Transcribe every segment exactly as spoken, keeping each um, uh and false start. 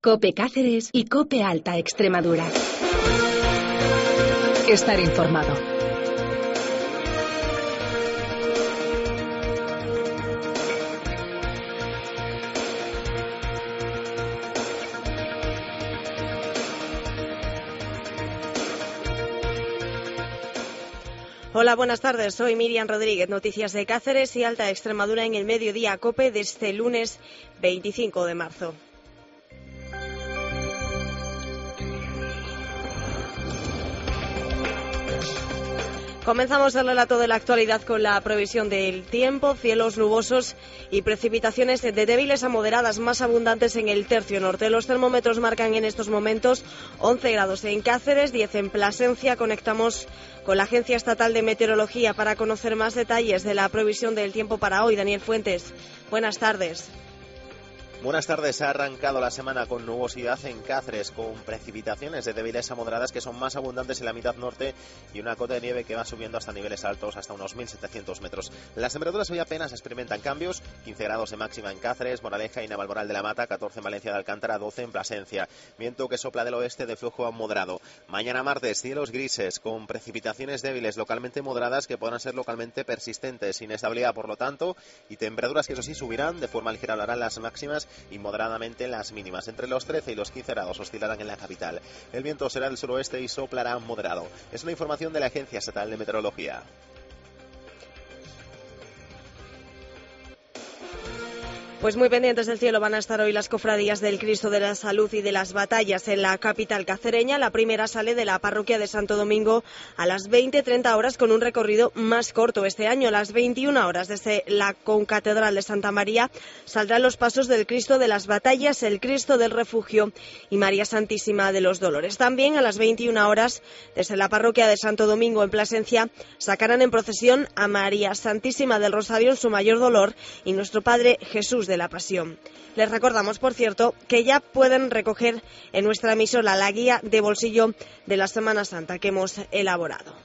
COPE Cáceres y COPE Alta Extremadura. Estar informado. Hola, buenas tardes. Soy Miriam Rodríguez. Noticias de Cáceres y Alta Extremadura en el mediodía COPE de este lunes veinticinco de marzo. Comenzamos el relato de la actualidad con la previsión del tiempo, cielos nubosos y precipitaciones de débiles a moderadas más abundantes en el tercio norte. Los termómetros marcan en estos momentos once grados en Cáceres, diez en Plasencia. Conectamos con la Agencia Estatal de Meteorología para conocer más detalles de la previsión del tiempo para hoy. Daniel Fuentes, buenas tardes. Buenas tardes. Ha arrancado la semana con nubosidad en Cáceres, con precipitaciones de débiles a moderadas que son más abundantes en la mitad norte y una cota de nieve que va subiendo hasta niveles altos, hasta unos mil setecientos metros. Las temperaturas hoy apenas experimentan cambios, quince grados de máxima en Cáceres, Moraleja y Navalmoral de la Mata, catorce en Valencia de Alcántara, doce en Plasencia. Viento que sopla del oeste de flujo a moderado. Mañana martes, cielos grises, con precipitaciones débiles localmente moderadas que podrán ser localmente persistentes, inestabilidad por lo tanto, y temperaturas que eso sí subirán, de forma ligera hablarán las máximas y moderadamente las mínimas. Entre los trece y los quince grados oscilarán en la capital. El viento será del suroeste y soplará moderado. Es una información de la Agencia Estatal de Meteorología. Pues muy pendientes del cielo van a estar hoy las cofradías del Cristo de la Salud y de las Batallas en la capital cacereña. La primera sale de la parroquia de Santo Domingo a las veinte treinta horas con un recorrido más corto. Este año, a las veintiuna horas, desde la concatedral de Santa María, saldrán los pasos del Cristo de las Batallas, el Cristo del Refugio y María Santísima de los Dolores. También a las veintiuna horas, desde la parroquia de Santo Domingo en Plasencia, sacarán en procesión a María Santísima del Rosario en su mayor dolor y nuestro Padre Jesús de de la Pasión. Les recordamos, por cierto, que ya pueden recoger en nuestra emisora la guía de bolsillo de la Semana Santa que hemos elaborado.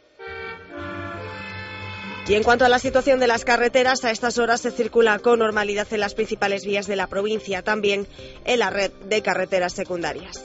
Y en cuanto a la situación de las carreteras, a estas horas se circula con normalidad en las principales vías de la provincia, también en la red de carreteras secundarias.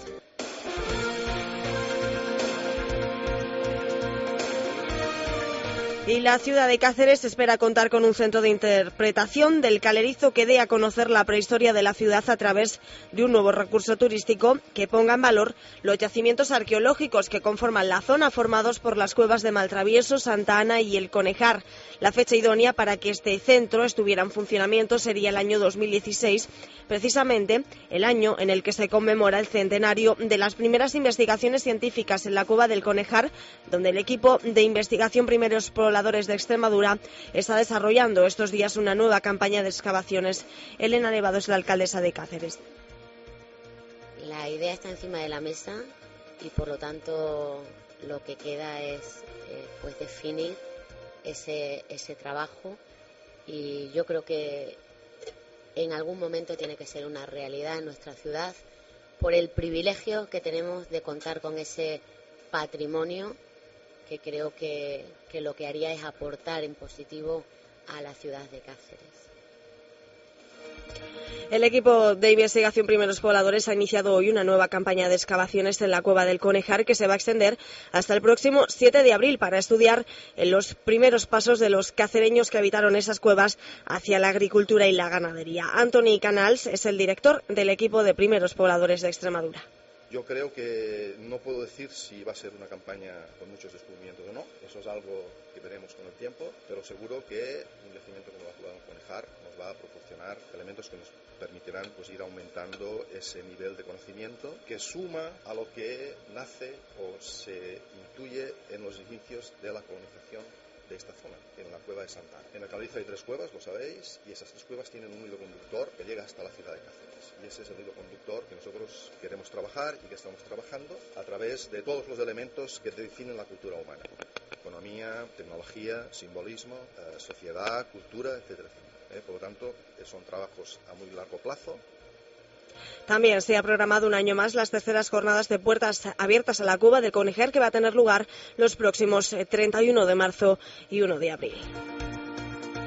Y la ciudad de Cáceres espera contar con un centro de interpretación del calerizo que dé a conocer la prehistoria de la ciudad a través de un nuevo recurso turístico que ponga en valor los yacimientos arqueológicos que conforman la zona, formados por las cuevas de Maltravieso, Santa Ana y el Conejar. La fecha idónea para que este centro estuviera en funcionamiento sería el año dos mil dieciséis, precisamente el año en el que se conmemora el centenario de las primeras investigaciones científicas en la cueva del Conejar, donde el equipo de investigación Primeros Pobladores de Extremadura está desarrollando estos días una nueva campaña de excavaciones. Elena Nevado es la alcaldesa de Cáceres. La idea está encima de la mesa y por lo tanto lo que queda es eh, pues definir ese, ese trabajo, y yo creo que en algún momento tiene que ser una realidad en nuestra ciudad por el privilegio que tenemos de contar con ese patrimonio que creo que, que lo que haría es aportar en positivo a la ciudad de Cáceres. El equipo de investigación Primeros Pobladores ha iniciado hoy una nueva campaña de excavaciones en la cueva del Conejar que se va a extender hasta el próximo siete de abril para estudiar los primeros pasos de los cacereños que habitaron esas cuevas hacia la agricultura y la ganadería. Anthony Canals es el director del equipo de Primeros Pobladores de Extremadura. Yo creo que no puedo decir si va a ser una campaña con muchos descubrimientos o no. Eso es algo que veremos con el tiempo, pero seguro que un yacimiento como la cueva del Conejar nos va a proporcionar elementos que nos permitirán pues, ir aumentando ese nivel de conocimiento que suma a lo que nace o se intuye en los inicios de la colonización de esta zona, en la cueva de Santa Ana. En el Calerizo hay tres cuevas, lo sabéis, y esas tres cuevas tienen un hilo conductor que llega hasta la ciudad de Cáceres. Y ese es el hilo conductor que nosotros queremos trabajar y que estamos trabajando a través de todos los elementos que definen la cultura humana. Economía, tecnología, simbolismo, eh, sociedad, cultura, etcétera, etcétera. Eh, por lo tanto, son trabajos a muy largo plazo. También se ha programado un año más las terceras jornadas de puertas abiertas a la cueva del Conejar, que va a tener lugar los próximos treinta y uno de marzo y uno de abril.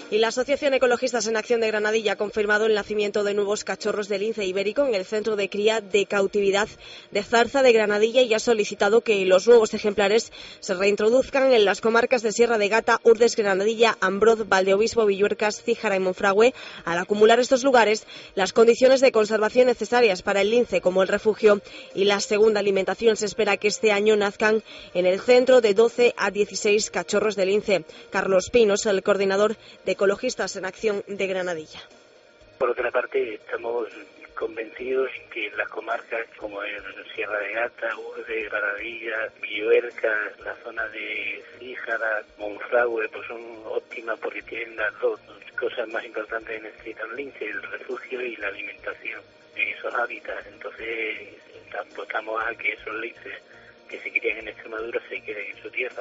Y la Asociación Ecologistas en Acción de Granadilla ha confirmado el nacimiento de nuevos cachorros de lince ibérico en el centro de cría de cautividad de Zarza de Granadilla y ha solicitado que los nuevos ejemplares se reintroduzcan en las comarcas de Sierra de Gata, Urdes, Granadilla, Ambroz, Valdeobispo, Villuercas, Cíjara y Monfragüe, al acumular estos lugares las condiciones de conservación necesarias para el lince como el refugio y la segunda alimentación. Se espera que este año nazcan en el centro de doce a dieciséis cachorros de lince. Carlos Pinos, el coordinador de Ecologistas en Acción de Granadilla. Por otra parte, estamos convencidos en que las comarcas como en Sierra de Gata, Urdes, Granadilla, Villuerca, la zona de Cíjara, Monfragüe, pues son óptimas porque tienen las dos cosas más importantes que necesitan lince, el refugio y la alimentación en esos hábitats. Entonces, apostamos a que esos linces que se crían en Extremadura se queden en su tierra.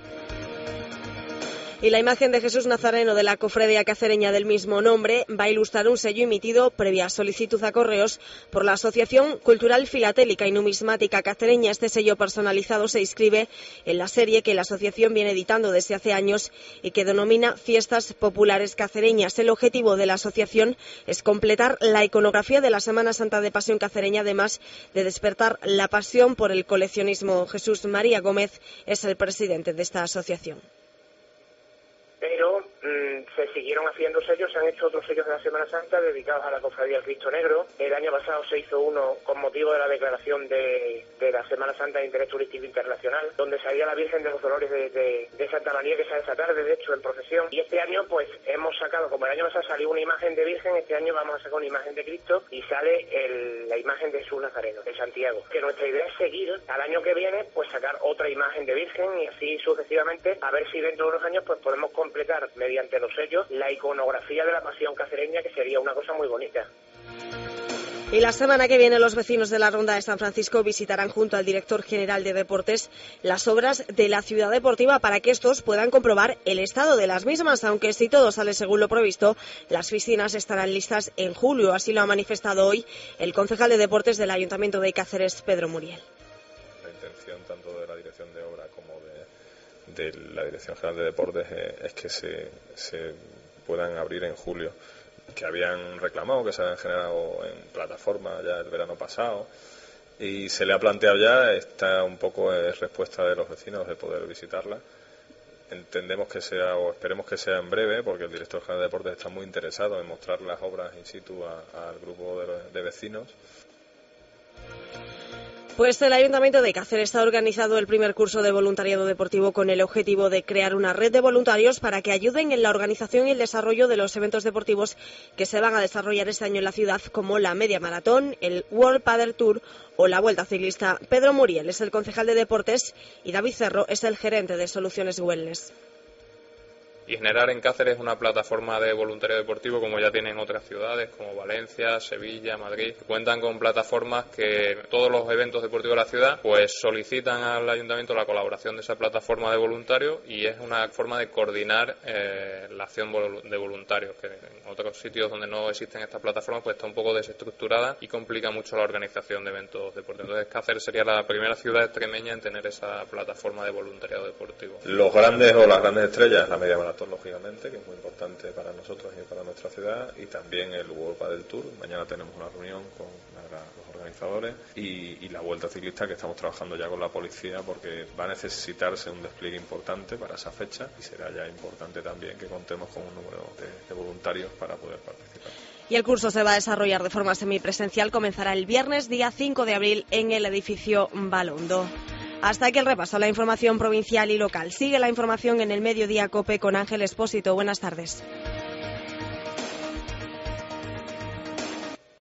Y la imagen de Jesús Nazareno de la cofradía cacereña del mismo nombre va a ilustrar un sello emitido previa solicitud a correos por la Asociación Cultural Filatélica y Numismática Cacereña. Este sello personalizado se inscribe en la serie que la asociación viene editando desde hace años y que denomina Fiestas Populares Cacereñas. El objetivo de la asociación es completar la iconografía de la Semana Santa de Pasión Cacereña, además de despertar la pasión por el coleccionismo. Jesús María Gómez es el presidente de esta asociación. Pero mmm, se siguieron haciendo sellos, se han hecho otros sellos de la Semana Santa dedicados a la Cofradía del Cristo Negro. El año pasado se hizo uno con motivo de la declaración de, de la Semana Santa de Interés Turístico Internacional, donde salía la Virgen de los Dolores de, de, de Santa María, que sale esta tarde, de hecho, en procesión. Y este año, pues, hemos sacado, como el año pasado salió una imagen de Virgen, este año vamos a sacar una imagen de Cristo y sale el, la imagen de Jesús Nazareno, de Santiago. Que nuestra idea es seguir al año que viene, pues, sacar otra imagen de Virgen y así sucesivamente, a ver si dentro de unos años, pues, podemos completar mediante los sellos la iconografía de la Pasión Cacereña, que sería una cosa muy bonita. Y la semana que viene los vecinos de la Ronda de San Francisco visitarán junto al director general de Deportes las obras de la ciudad deportiva para que estos puedan comprobar el estado de las mismas, aunque si todo sale según lo previsto, las piscinas estarán listas en julio. Así lo ha manifestado hoy el concejal de Deportes del Ayuntamiento de Cáceres, Pedro Muriel. La intención tanto de la dirección de obra como de, de la Dirección General de Deportes eh, es que se, se puedan abrir en julio, que habían reclamado, que se habían generado en plataforma ya el verano pasado, y se le ha planteado ya, esta un poco es respuesta de los vecinos de poder visitarla. Entendemos que sea, o esperemos que sea en breve, porque el director general de Deportes está muy interesado en mostrar las obras in situ a, al grupo de, de vecinos. Pues el Ayuntamiento de Cáceres ha organizado el primer curso de voluntariado deportivo con el objetivo de crear una red de voluntarios para que ayuden en la organización y el desarrollo de los eventos deportivos que se van a desarrollar este año en la ciudad, como la Media Maratón, el World Padel Tour o la Vuelta Ciclista. Pedro Muriel es el concejal de Deportes y David Cerro es el gerente de Soluciones Wellness. Y generar en Cáceres una plataforma de voluntariado deportivo como ya tienen otras ciudades como Valencia, Sevilla, Madrid. Cuentan con plataformas que todos los eventos deportivos de la ciudad pues solicitan al ayuntamiento la colaboración de esa plataforma de voluntarios, y es una forma de coordinar eh, la acción de voluntarios, que en otros sitios donde no existen estas plataformas pues está un poco desestructurada y complica mucho la organización de eventos deportivos. Entonces Cáceres sería la primera ciudad extremeña en tener esa plataforma de voluntariado deportivo. Los grandes o las grandes estrellas, la Media Maratón lógicamente, que es muy importante para nosotros y para nuestra ciudad, y también el World Padel Tour. Mañana tenemos una reunión con los organizadores y, y la Vuelta Ciclista, que estamos trabajando ya con la policía porque va a necesitarse un despliegue importante para esa fecha, y será ya importante también que contemos con un número de, de voluntarios para poder participar. Y el curso se va a desarrollar de forma semipresencial, comenzará el viernes día cinco de abril en el edificio Balondo. Hasta aquí el repaso a la información provincial y local. Sigue la información en el Mediodía COPE con Ángel Expósito. Buenas tardes.